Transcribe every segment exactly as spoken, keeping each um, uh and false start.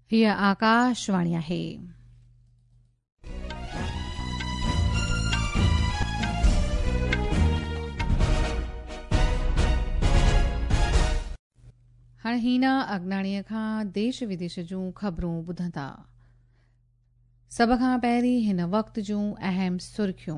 हीअ आकाशवाणी आहे। हाणे हीना अगनाणीअ खां देश विदेश जूं ख़बरूं ॿुधंदा। सभ खां पहिरीं हिन वक़्त जूं अहम सुर्खियूं।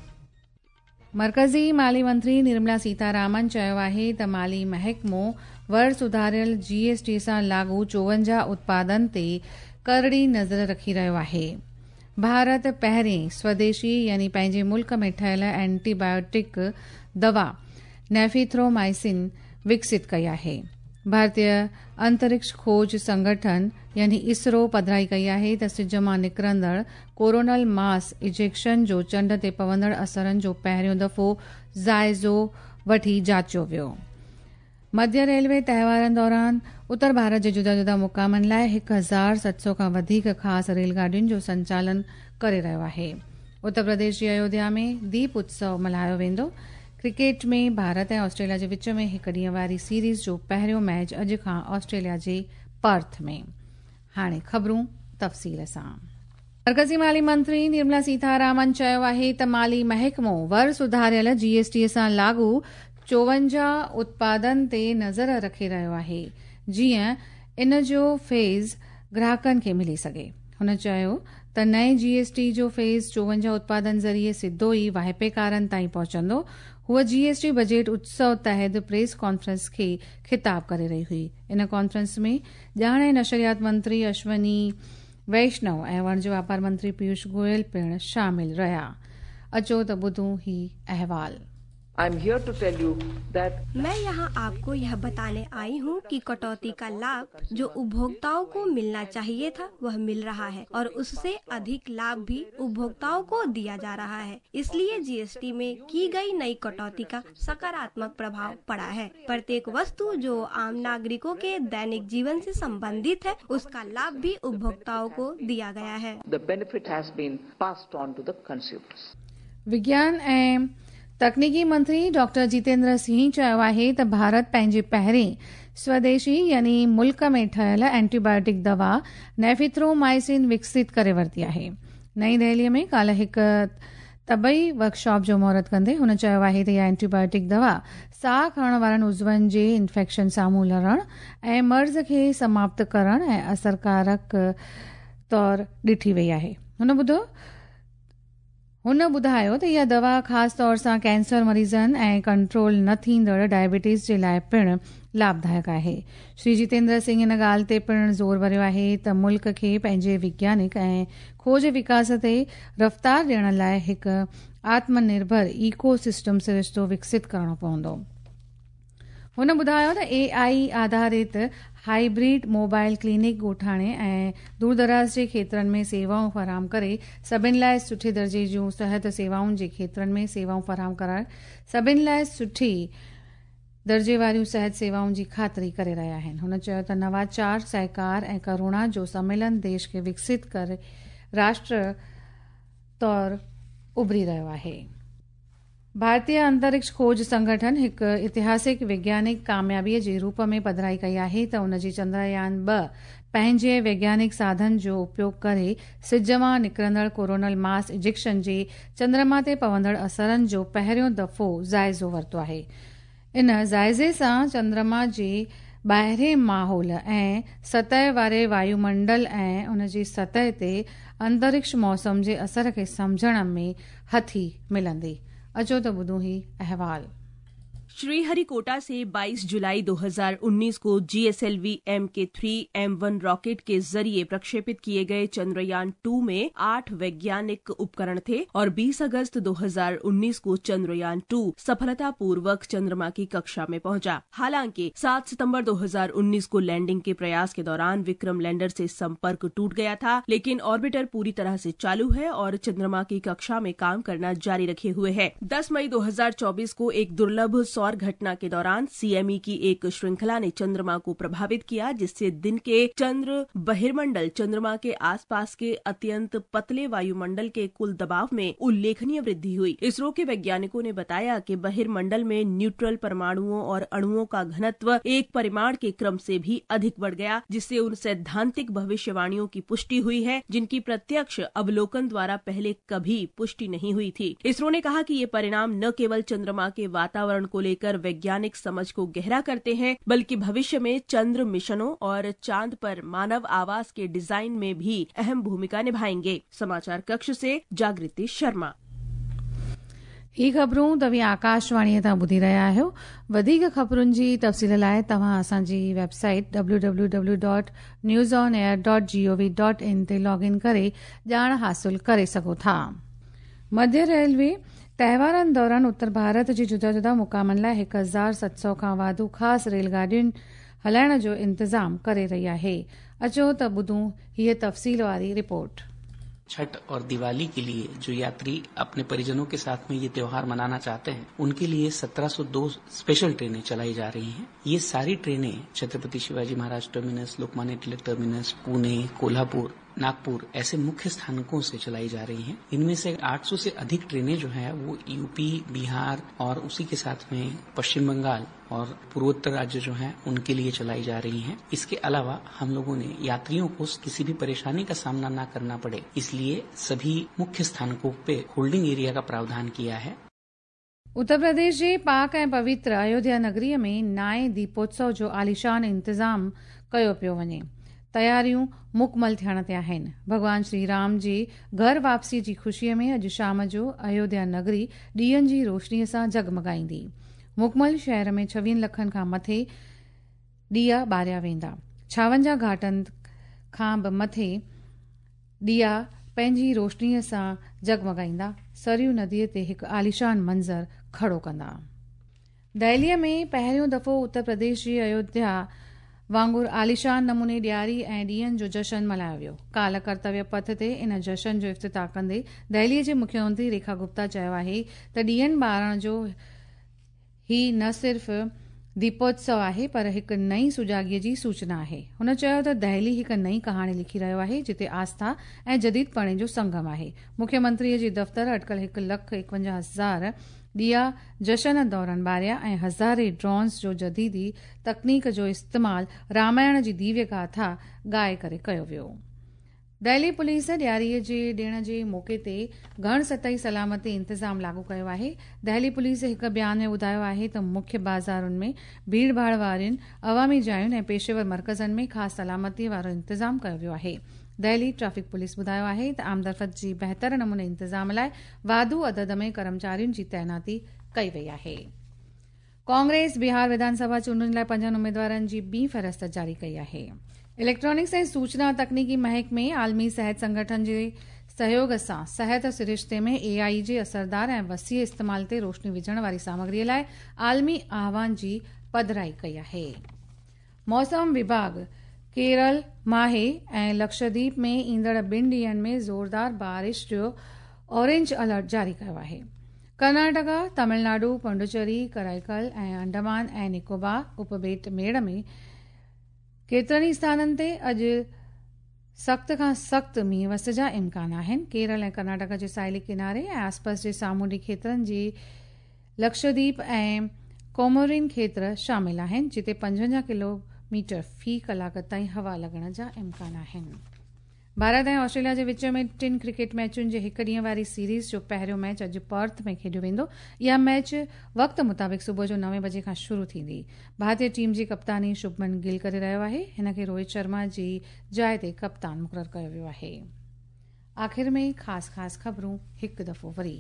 मरकज़ी माली मंत्री निर्मला सीतारामन चयो आहे त माली महकमो वर सुधारियल जीएसटी सां लागू चोवंजाह उत्पादन ते करड़ी नज़र रखी रहियो आहे। भारत पहिरें स्वदेशी यानी पंहिंजे मुल्क में ठहियल एंटीबायोटिक दवा नेफिथ्रोमाइसिन विकसित कई आहे। भारतीय अंतरिक्ष खोज संगठन यानी इसरो पधराई कई आहे त सिज मां निकिरंदड़ कोरोनल मास इजेक्शन जो चंड ते पवंदड़ असरनि जो पहिरियों दफ़ो जाइज़ो वठी जाचियो वियो। मध्य रेलवे तहेवारनि दौरान उत्तर भारत जे जुदा जुदा मुक़ामनि लाइ हिकु हज़ार सत सौ खां वधीक ख़ासि रेलगाॾियुनि जो संचालन करे रहियो आहे। उत्तर प्रदेश जी अयोध्या में दीप उत्सव मल्हायो वेंदो। क्रिकेट में भारत ऐं ऑस्ट्रेलिया जे विच में हिकु ॾींहं वारी सीरीज़ जो पहिरियों मैच अॼु खां ऑस्ट्रेलिया जे पर्थ में। हाणे ख़बरूं तफ़सील सां। मरकज़ी माली मंत्री निर्मला सीतारामन चयो आहे त माली महकमो वर सुधारियल जीएसटी सां लागू चोवंजाह उत्पादन ते नज़र रखे रहियो आहे, जीअं इन जो फेज़ ग्राहकनि खे मिली सघे। हुन चयो त नए जीएसटी जो फेज़ चोवंजाह उत्पादन ज़रिए सिधो ई वाहिपेकारनि ताईं पहुचंदो। हूअ जीएसटी बजट उत्सव तहत प्रेस कॉन्फ्रेंस खे ख़िताब करे रही हुई। इन कॉन्फ्रेंस में ॼाण ऐं नशरियात मंत्री अश्वनी वैष्णव ऐं वाणिज्य वापार मंत्री पीयूष गोयल पिण शामिल रहिया। अचो त ॿुधूं ही अहवाल। I'm here to tell you that मैं यहाँ आपको यह बताने आई हूँ कि कटौती का लाभ जो उपभोक्ताओं को मिलना चाहिए था वह मिल रहा है और उससे अधिक लाभ भी उपभोक्ताओं को दिया जा रहा है। इसलिए जीएसटी में की गई नई कटौती का सकारात्मक प्रभाव पड़ा है। प्रत्येक वस्तु जो आम नागरिकों के दैनिक जीवन से संबंधित है उसका लाभ भी उपभोक्ताओं को दिया गया है। the benefit has been passed on to the consumers. विज्ञान ऐं तकनीकी मंत्री डॉक्टर जितेंद्र सिंह चयो आहे त भारत पंहिंजे पहिरें स्वदेशी यानी मुल्क में ठहियल एंटीबायोटिक दवा नेफिथ्रोमाइसिन विकसित करे वरिती आहे। नई दिल्लीअ में काल्ह हिकु तबई वर्कशॉप जो महूरत कंदे हुन चयो आहे त इहा एंटीबायोटिक दवा साह खणण वारनि उज़वनि जे इन्फेक्शन साम्हूं लड़ण ऐं मर्ज़ खे समाप्त करण ऐं असरकारक तौर ॾिठी वई आहे। हुन ॿुधो हुन ॿुधायो त इहा दवा ख़ासि तौर सां कैंसर मरीज़नि ऐं कंट्रोल न थींदड़ डायबिटीज़ जे लाइ पिण लाभदायक आहे। श्री जितेंद्र सिंह इन ॻाल्हि ते पिण ज़ोर भरियो आहे त मुल्क खे पंहिंजे वैज्ञानिक ऐं खोज विकास ते रफ़्तार ॾियण लाइ हिकु आत्मनिर्भर इको सिस्टम सिरिश्तो विकसित करणो पवंदो। हुन ॿुधायो त एआई आधारित हाइब्रिड मोबाइल क्लिनिक ॻोठाणे ऐं दूरदराज जे खेत्रनि में सेवाऊं फराहम करे सभिनि लाइ सुठे दर्जे जूं सिहत सेवाउनि जे खेत्रनि में सेवाऊं फराहम कराए सभिनि लाइ सुठी दर्जे वारियूं सिहत सेवाउनि जी ख़ातिरी करे रहिया आहिनि। हुन चयो त नवाचार सहकार ऐं करुणा जो सम्मेलन देश खे विकसित करे राष्ट्र तौर उभरी रहियो आहे। भारतीय अंतरिक्ष खोज संगठन हिकु ऐतिहासिक वैज्ञानिक कामयाबीअ जे रूप में पधराई कई आहे त उन जी चंद्रयान ॿ पंहिंजे वैज्ञानिक साधन जो उपयोग करे सिज मां निकिरंदड़ कोरोनल मास इजेक्शन जे चंद्रमा ते पवंदड़ असरनि जो पहिरियों दफ़ो जाइज़ो वरितो आहे। इन जाइज़े सां चंद्रमा जे ॿाहिरें माहौल ऐं सतह वारे वायुमंडल ऐं उन जी सतह ते अंतरिक्ष मौसम जे असर खे समुझण में हथी मिलंदी। अचो त ॿुधूं ही अहवाल। श्रीहरिकोटा से बाईस जुलाई दो हज़ार उन्नीस को GSLV M K three M one rocket के जरिए प्रक्षेपित किए गए चंद्रयान टू में आठ वैज्ञानिक उपकरण थे और बीस अगस्त दो हज़ार उन्नीस को चंद्रयान टू सफलतापूर्वक चंद्रमा की कक्षा में पहुंचा। हालांकि सात सितंबर दो हज़ार उन्नीस को लैंडिंग के प्रयास के दौरान विक्रम लैंडर से संपर्क टूट गया था, लेकिन ऑर्बिटर पूरी तरह से चालू है और चंद्रमा की कक्षा में काम करना जारी रखे हुए है। दस मई दो हज़ार चौबीस को एक दुर्लभ और घटना के दौरान सीएमई की एक श्रृंखला ने चंद्रमा को प्रभावित किया, जिससे दिन के चंद्र बहिर्मंडल चंद्रमा के आसपास के अत्यंत पतले वायुमंडल के कुल दबाव में उल्लेखनीय वृद्धि हुई। इसरो के वैज्ञानिकों ने बताया कि बहिर्मंडल में न्यूट्रल परमाणुओं और अणुओं का घनत्व एक परिमाण के क्रम से भी अधिक बढ़ गया, जिससे उन सैद्धांतिक भविष्यवाणियों की पुष्टि हुई है जिनकी प्रत्यक्ष अवलोकन द्वारा पहले कभी पुष्टि नहीं हुई थी। इसरो ने कहा कि ये परिणाम न केवल चंद्रमा के वातावरण को लेकर वैज्ञानिक समझ को गहरा करते हैं, बल्कि भविष्य में चंद्र मिशनों और चांद पर मानव आवास के डिजाइन में भी अहम भूमिका निभाएंगे। समाचार कक्ष से जागृति शर्मा। ही ख़बरूं तव्हां आकाशवाणीअ तां ॿुधी रहिया आहियो। वधीक ख़बरुनि जी तफ़सील लाइ तव्हां असांजी website W W W dot news on air dot GOV dot in ते लॉगिन करे ॼाण हासिल करे सघो था। मध्य रेलवे तहेवारनि दौरान उत्तर भारत जी जुदा जुदा मुक़ामनि लाइ हिकु हज़ार सत सौ खां वाधू ख़ासि रेलगाॾियुनि हलाइण जो इंतज़ाम करे रही आहे। अचो त ॿुधूं हीअ तफ़सील वारी रिपोर्ट। छठ और दिवाली के लिए जो यात्री अपने परिजनों के साथ में ये त्योहार मनाना चाहते हैं, उनके लिए सत्रह सौ दो स्पेशल ट्रेनें चलाई जा रही हैं। ये सारी ट्रेनें छत्रपति शिवाजी महाराज टर्मिनस, लोकमान्य तिलक टर्मिनस, पुणे, कोल्हापुर, नागपुर ऐसे मुख्य स्थानकों से चलाई जा रही हैं। इनमें से आठ सौ से अधिक ट्रेनें जो है वो यूपी, बिहार और उसी के साथ में पश्चिम बंगाल और पूर्वोत्तर राज्य जो हैं उनके लिए चलाई जा रही हैं। इसके अलावा हम लोगों ने यात्रियों को किसी भी परेशानी का सामना न करना पड़े, इसलिए सभी मुख्य स्थानकों पे होल्डिंग एरिया का प्रावधान किया है। उत्तर प्रदेश जे पाक ऐं पवित्र अयोध्या नगरीअ में नाए दीपोत्सव जो आलिशान इंतज़ाम कयो पियो वञे। तयारियूं मुकमल थियण ते आहिनि। भॻवान श्री राम जी घर वापसी जी ख़ुशीअ में अॼु शाम जो अयोध्या नगरी ॾीयनि जी रोशनीअ सां जगमगाईंदी। मुकमल शहर में छवीह लखनि खां मथे ॾीया ॿारिया वेंदा। छावंजाह घाटनि खां बि मथे ॾीया पंहिंजी रोशनीअ सां जगमगाईंदा सरयू नदीअ ते हिकु आलिशान मंज़र खड़ो कंदा। दहलीअ में पहिरियों दफ़ो उत्तर प्रदेश जी अयोध्या वांगुरु आलिशान नमूने ॾियारी ऐं ॾींहनि जो जश्न मल्हायो वियो। काल्ह कर्तव्य पथ ते इन जश्न जो इफ़्तिताह कंदे दहलीअ जे मुख्यमंत्री रेखा गुप्ता चयो आहे त ॾींहनि ॿारण जो ही न सिर्फ़ दीपोत्सव आहे पर हिकु नई सुजाॻीअ जी सूचना आहे। हुन चयो त दहली हिकु नई कहाणी लिखी रहियो आहे जिते आस्था ऐं जदीदपणे जो संगम आहे। मुख्यमंत्रीअ जी दफ़्तर अटकल हिकु लख एकवंजाह हज़ार ॾीया जश्न दौरान ॿारिया ऐं हज़ारे ड्रोन्स जो जदीदी तकनीक जो इस्तेमालु रामायण जी दिव्य गाथा ॻाए करे कयो वियो। दहली पुलिस ॾियारीअ जे ॾिण जे मौक़े ते घण सतही सलामती इंतज़ाम लागू कयो आहे। दहली पुलिस हिकु बयान में ॿुधायो आहे त मुख्य बाज़ारुनि में भीड़ भाड़ वारियुनि अवामी जायुनि ऐं पेशेवर मर्कज़नि में ख़ासि सलामतीअ वारो इंतज़ाम कयो वियो आहे। दहली ट्रैफिक पुलिस ॿुधायो आहे त आमदरफ़त जी बहितर नमूने इंतज़ाम लाइ वाधू अदद में कर्मचारियुनि जी तैनाती कई वई आहे। कांग्रेस बिहार विधानसभा चूंडुनि लाइ पंजनि उमेदवारनि जी ॿीं फ़हिरिस्त जारी कई आहे। इलेक्ट्रॉनिक्स ऐं सूचना तकनीकी महकमे आलमी सिहत संगठन जे सहयोग सां सिहत सिरिश्ते में एआई जे असरदार ऐं वसीअ इस्तेमाल ते रोशनी विझण वारी सामग्रीअ लाइ आलमी आह्वान जी पधिराई कई आहे। मौसम विभाग केरल, माहे ऐं लक्षद्वीप में ईंदड़ ॿिनि ॾींहनि में ज़ोरदार बारिश जो ऑरेंज अलर्ट जारी कयो आहे। कर्नाटका, तमिलनाडु, पुडुचेरी, कराईकल ऐं अंडमान ऐं निकोबार उपबेट मेड़ में केतिरनि ई स्थाननि ते अॼु सख़्त खां सख़्त मींहुं वस जा इम्कान आहिनि। केरल ऐं कर्नाटका जे साहिली किनारे ऐं आसपास जे सामूंडी खेत्रनि जी लक्षद्वीप ऐं कोमोरिन खेत्र शामिल आहिनि जिते पंजवंजाह किलोमीटर फी कलाक ताईं हवा लॻण जा इम्कान आहिनि। भारत ऐं ऑस्ट्रेलिया जे विच में टिन क्रिकेट मैचुनि जे हिकु ॾींहं वारी सीरीज़ जो पहिरियों मैच अॼु पर्थ में खेॾियो वेंदो। इहा मैच वक़्त मुताबिक़ सुबुह जो नवे बजे खां शुरू थींदी। भारतीय टीम जी कप्तानी शुभमन गिल करे रहियो आहे। हिन खे रोहित शर्मा जी जाइ ते कप्तान मुक़ररु कयो वियो आहे। आख़िर में ख़ासि ख़ासि ख़बरूं हिकु दफ़ो वरी।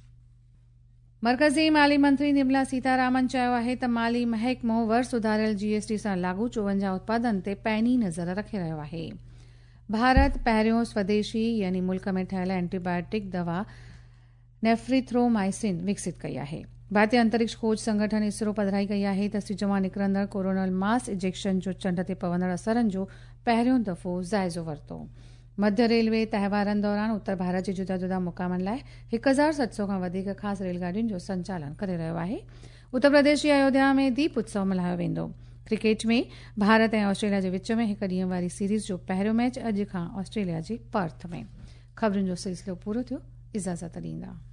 मर्कज़ी माली मंत्री निर्मला सीतारामन चयो आहे त माली महकमो वर सुधारियल जीएसटी सां लागू चोवंजाह उत्पादन ते पैनी नज़र रखे रहियो आहे। भारत पहिरियों स्वदेशी यानी मुल्क में ठहियल एंटीबायोटिक दवा नेफ्रिथ्रोमाइसिन विकसित कई आहे। भारतीय अंतरिक्ष खोज संगठन इसरो पधिराई कई आहे त सिज मां निकिरंदड़ कोरोनल मास इजेक्शन जो चंड ते पवंदड़ असरनि जो पहिरियों दफ़ो जाइज़ो वरितो। मध्य रेलवे तहेवारनि दौरान उत्तर भारत जे जुदा जुदा मुक़ामनि लाइ हिकु हज़ार सत सौ खां वधीक ख़ासि रेलगाॾियुनि जो संचालन करे रहियो आहे। उत्तर प्रदेश जी अयोध्या में दीप उत्सव मल्हायो वेंदो। क्रिकेट में भारत ऐं ऑस्ट्रेलिया जे विच में हिकु ॾींहं वारी सीरीज़ जो पहिरियों मैच अॼु खां ऑस्ट्रेलिया जे पर्थ में। ख़बरुनि जो सिलसिलो पूरो थियो। इजाज़त ॾींदा।